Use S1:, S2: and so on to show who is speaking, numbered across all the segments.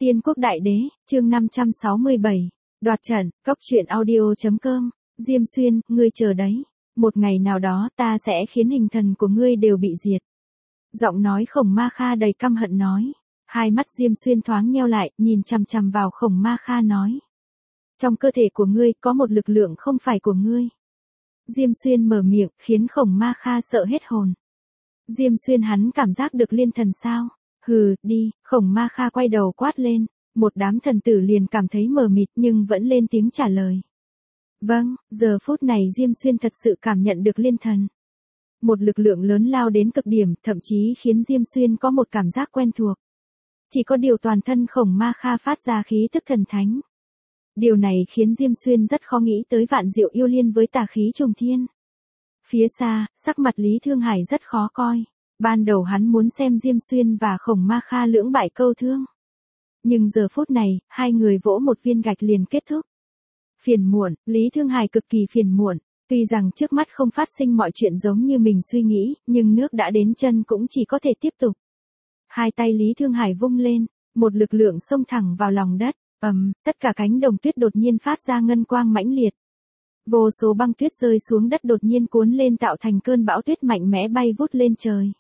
S1: Tiên quốc đại đế, chương 567. Đoạt trận, cốc truyện audio.com. Diêm Xuyên, ngươi chờ đấy. Một ngày nào đó ta sẽ khiến hình thần của ngươi đều bị diệt. Giọng nói Khổng Ma Kha đầy căm hận nói. Hai mắt Diêm Xuyên thoáng nheo lại, nhìn chằm chằm vào Khổng Ma Kha nói. Trong cơ thể của ngươi có một lực lượng không phải của ngươi. Diêm Xuyên mở miệng, khiến Khổng Ma Kha sợ hết hồn. Diêm Xuyên hắn cảm giác được liên thần sao? Hừ, đi, Khổng Ma Kha quay đầu quát lên, một đám thần tử liền cảm thấy mờ mịt nhưng vẫn lên tiếng trả lời. Vâng, giờ phút này Diêm Xuyên thật sự cảm nhận được liên thần. Một lực lượng lớn lao đến cực điểm, thậm chí khiến Diêm Xuyên có một cảm giác quen thuộc. Chỉ có điều toàn thân Khổng Ma Kha phát ra khí tức thần thánh. Điều này khiến Diêm Xuyên rất khó nghĩ tới Vạn Diệu Yêu Liên với tà khí trùng thiên. Phía xa, sắc mặt Lý Thương Hải rất khó coi. Ban đầu hắn muốn xem Diêm Xuyên và Khổng Ma Kha lưỡng bại câu thương. Nhưng giờ phút này, hai người vỗ một viên gạch liền kết thúc. Phiền muộn, Lý Thương Hải cực kỳ phiền muộn. Tuy rằng trước mắt không phát sinh mọi chuyện giống như mình suy nghĩ, nhưng nước đã đến chân cũng chỉ có thể tiếp tục. Hai tay Lý Thương Hải vung lên, một lực lượng xông thẳng vào lòng đất. Tất cả cánh đồng tuyết đột nhiên phát ra ngân quang mãnh liệt. Vô số băng tuyết rơi xuống đất đột nhiên cuốn lên tạo thành cơn bão tuyết mạnh mẽ bay vút lên trời.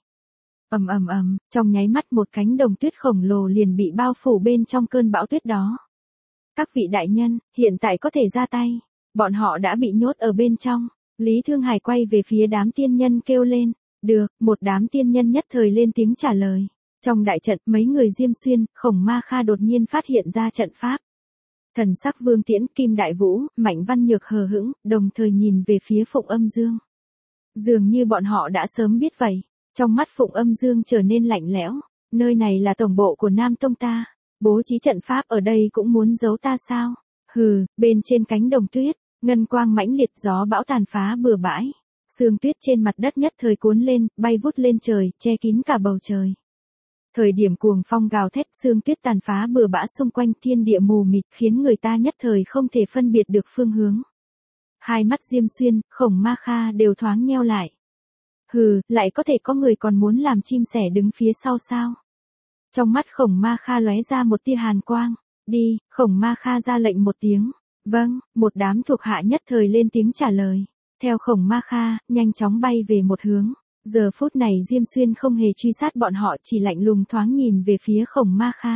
S1: Trong nháy mắt một cánh đồng tuyết khổng lồ liền bị bao phủ bên trong cơn bão tuyết đó. Các vị đại nhân, hiện tại có thể ra tay. Bọn họ đã bị nhốt ở bên trong. Lý Thương Hải quay về phía đám tiên nhân kêu lên. Được, một đám tiên nhân nhất thời lên tiếng trả lời. Trong đại trận, mấy người Diêm Xuyên, Khổng Ma Kha đột nhiên phát hiện ra trận pháp. Thần sắc Vương Tiễn, Kim Đại Vũ, Mạnh Văn Nhược hờ hững, đồng thời nhìn về phía Phụng Âm Dương. Dường như bọn họ đã sớm biết vậy. Trong mắt Phụng Âm Dương trở nên lạnh lẽo. Nơi này là tổng bộ của Nam Tông ta. Bố trí trận pháp ở đây cũng muốn giấu ta sao? Hừ, bên trên cánh đồng tuyết, ngân quang mãnh liệt, gió bão tàn phá bừa bãi. Sương tuyết trên mặt đất nhất thời cuốn lên, bay vút lên trời, che kín cả bầu trời. Thời điểm cuồng phong gào thét, sương tuyết tàn phá bừa bãi xung quanh, thiên địa mù mịt, khiến người ta nhất thời không thể phân biệt được phương hướng. Hai mắt Diêm Xuyên, Khổng Ma Kha đều thoáng nheo lại. Hừ, lại có thể có người còn muốn làm chim sẻ đứng phía sau sao? Trong mắt Khổng Ma Kha lóe ra một tia hàn quang. Đi, Khổng Ma Kha ra lệnh một tiếng. Vâng, một đám thuộc hạ nhất thời lên tiếng trả lời. Theo Khổng Ma Kha, nhanh chóng bay về một hướng. Giờ phút này Diêm Xuyên không hề truy sát bọn họ, chỉ lạnh lùng thoáng nhìn về phía Khổng Ma Kha.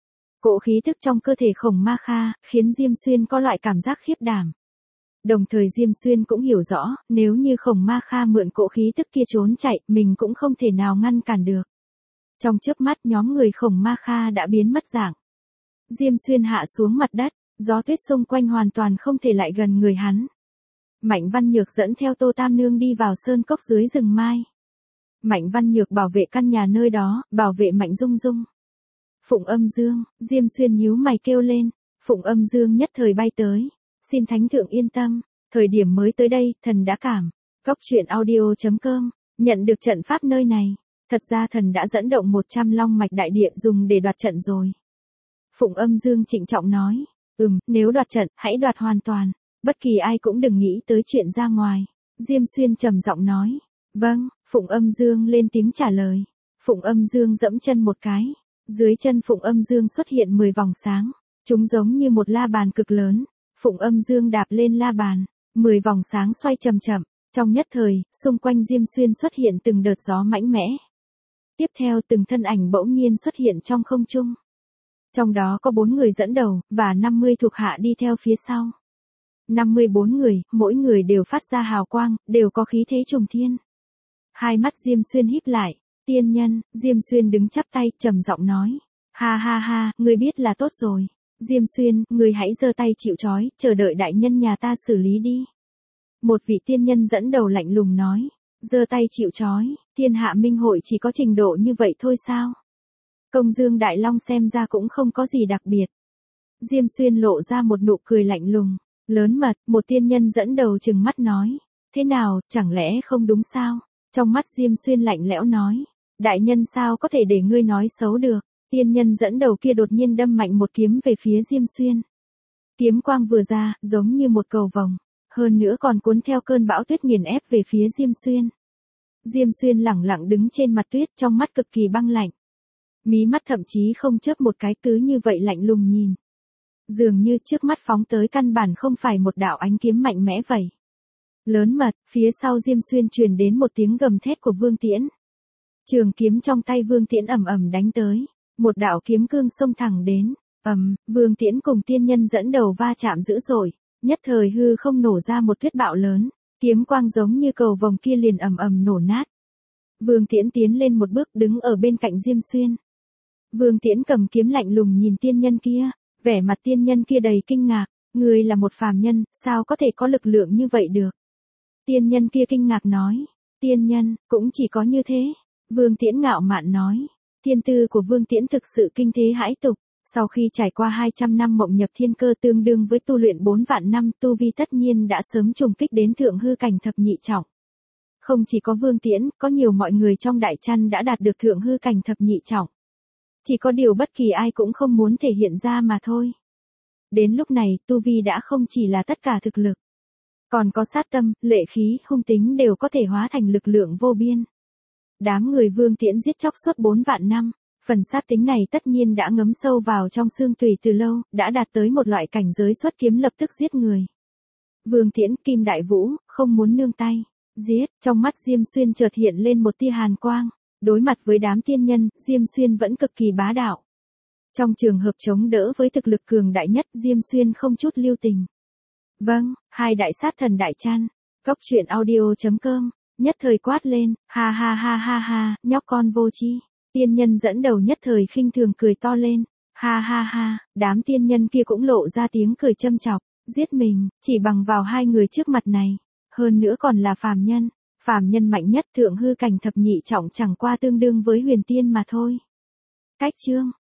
S1: Cỗ khí tức trong cơ thể Khổng Ma Kha, khiến Diêm Xuyên có loại cảm giác khiếp đảm. Đồng thời Diêm Xuyên cũng hiểu rõ, nếu như Khổng Ma Kha mượn cỗ khí tức kia trốn chạy, mình cũng không thể nào ngăn cản được. Trong chớp mắt nhóm người Khổng Ma Kha đã biến mất dạng. Diêm Xuyên hạ xuống mặt đất, gió tuyết xung quanh hoàn toàn không thể lại gần người hắn. Mạnh Văn Nhược dẫn theo Tô Tam Nương đi vào sơn cốc dưới rừng mai. Mạnh Văn Nhược bảo vệ căn nhà nơi đó, bảo vệ Mạnh Dung Dung. Phụng Âm Dương, Diêm Xuyên nhíu mày kêu lên. Phụng Âm Dương nhất thời bay tới. Xin Thánh Thượng yên tâm, thời điểm mới tới đây, thần đã cảm. Cốc truyện audio.com, nhận được trận pháp nơi này. Thật ra thần đã dẫn động 100 long mạch đại địa dùng để đoạt trận rồi. Phụng Âm Dương trịnh trọng nói. Nếu đoạt trận, hãy đoạt hoàn toàn. Bất kỳ ai cũng đừng nghĩ tới chuyện ra ngoài. Diêm Xuyên trầm giọng nói. Vâng, Phụng Âm Dương lên tiếng trả lời. Phụng Âm Dương dẫm chân một cái. Dưới chân Phụng Âm Dương xuất hiện 10 vòng sáng. Chúng giống như một la bàn cực lớn. Phụng Âm Dương đạp lên la bàn. 10 vòng sáng xoay chậm chậm. Trong nhất thời, xung quanh Diêm Xuyên xuất hiện từng đợt gió mãnh mẽ. Tiếp theo từng thân ảnh bỗng nhiên xuất hiện trong không trung. Trong đó có 4 người dẫn đầu, và 50 thuộc hạ đi theo phía sau. 54 người, mỗi người đều phát ra hào quang, đều có khí thế trùng thiên. Hai mắt Diêm Xuyên híp lại. Tiên nhân, Diêm Xuyên đứng chắp tay, trầm giọng nói. Ha ha ha, ngươi biết là tốt rồi. Diêm Xuyên, ngươi hãy giơ tay chịu trói, chờ đợi đại nhân nhà ta xử lý đi. Một vị tiên nhân dẫn đầu lạnh lùng nói. Giơ tay chịu trói, thiên hạ minh hội chỉ có trình độ như vậy thôi sao? Công Dương Đại Long xem ra cũng không có gì đặc biệt. Diêm Xuyên lộ ra một nụ cười lạnh lùng. Lớn mật, một tiên nhân dẫn đầu trừng mắt nói. Thế nào, chẳng lẽ không đúng sao? Trong mắt Diêm Xuyên lạnh lẽo nói. Đại nhân sao có thể để ngươi nói xấu được? Tiên nhân dẫn đầu kia đột nhiên đâm mạnh một kiếm về phía Diêm Xuyên. Kiếm quang vừa ra, giống như một cầu vồng. Hơn nữa còn cuốn theo cơn bão tuyết nghiền ép về phía Diêm Xuyên. Diêm Xuyên lẳng lặng đứng trên mặt tuyết, trong mắt cực kỳ băng lạnh. Mí mắt thậm chí không chớp một cái, cứ như vậy lạnh lùng nhìn. Dường như trước mắt phóng tới căn bản không phải một đạo ánh kiếm mạnh mẽ vậy. Lớn mật, phía sau Diêm Xuyên truyền đến một tiếng gầm thét của Vương Tiễn. Trường kiếm trong tay Vương Tiễn ầm ầm đánh tới, một đạo kiếm cương xông thẳng đến, Vương Tiễn cùng tiên nhân dẫn đầu va chạm dữ dội, nhất thời hư không nổ ra một tuyết bạo lớn, kiếm quang giống như cầu vồng kia liền ầm ầm nổ nát. Vương Tiễn tiến lên một bước đứng ở bên cạnh Diêm Xuyên. Vương Tiễn cầm kiếm lạnh lùng nhìn tiên nhân kia, vẻ mặt tiên nhân kia đầy kinh ngạc, người là một phàm nhân, sao có thể có lực lượng như vậy được? Tiên nhân kia kinh ngạc nói, tiên nhân, cũng chỉ có như thế. Vương Tiễn ngạo mạn nói, thiên tư của Vương Tiễn thực sự kinh thế hãi tục, sau khi trải qua 200 năm mộng nhập thiên cơ tương đương với tu luyện 4 vạn năm, tu vi tất nhiên đã sớm trùng kích đến thượng hư cảnh thập nhị trọng. Không chỉ có Vương Tiễn, có nhiều mọi người trong đại chăn đã đạt được thượng hư cảnh thập nhị trọng. Chỉ có điều bất kỳ ai cũng không muốn thể hiện ra mà thôi. Đến lúc này, tu vi đã không chỉ là tất cả thực lực, còn có sát tâm, lệ khí, hung tính đều có thể hóa thành lực lượng vô biên. Đám người Vương Tiễn giết chóc suốt 4 vạn năm, phần sát tính này tất nhiên đã ngấm sâu vào trong xương tủy từ lâu, đã đạt tới một loại cảnh giới xuất kiếm lập tức giết người. Vương Tiễn, Kim Đại Vũ, không muốn nương tay, giết, trong mắt Diêm Xuyên chợt hiện lên một tia hàn quang, đối mặt với đám tiên nhân, Diêm Xuyên vẫn cực kỳ bá đạo. Trong trường hợp chống đỡ với thực lực cường đại nhất, Diêm Xuyên không chút lưu tình. Vâng, hai đại sát thần đại chan, Cốc Truyện Audio.com, nhất thời quát lên, ha ha ha ha ha, nhóc con vô tri. Tiên nhân dẫn đầu nhất thời khinh thường cười to lên, ha ha ha, đám tiên nhân kia cũng lộ ra tiếng cười châm chọc, giết mình, chỉ bằng vào hai người trước mặt này, hơn nữa còn là phàm nhân mạnh nhất thượng hư cảnh thập nhị trọng chẳng qua tương đương với huyền tiên mà thôi. Cách chương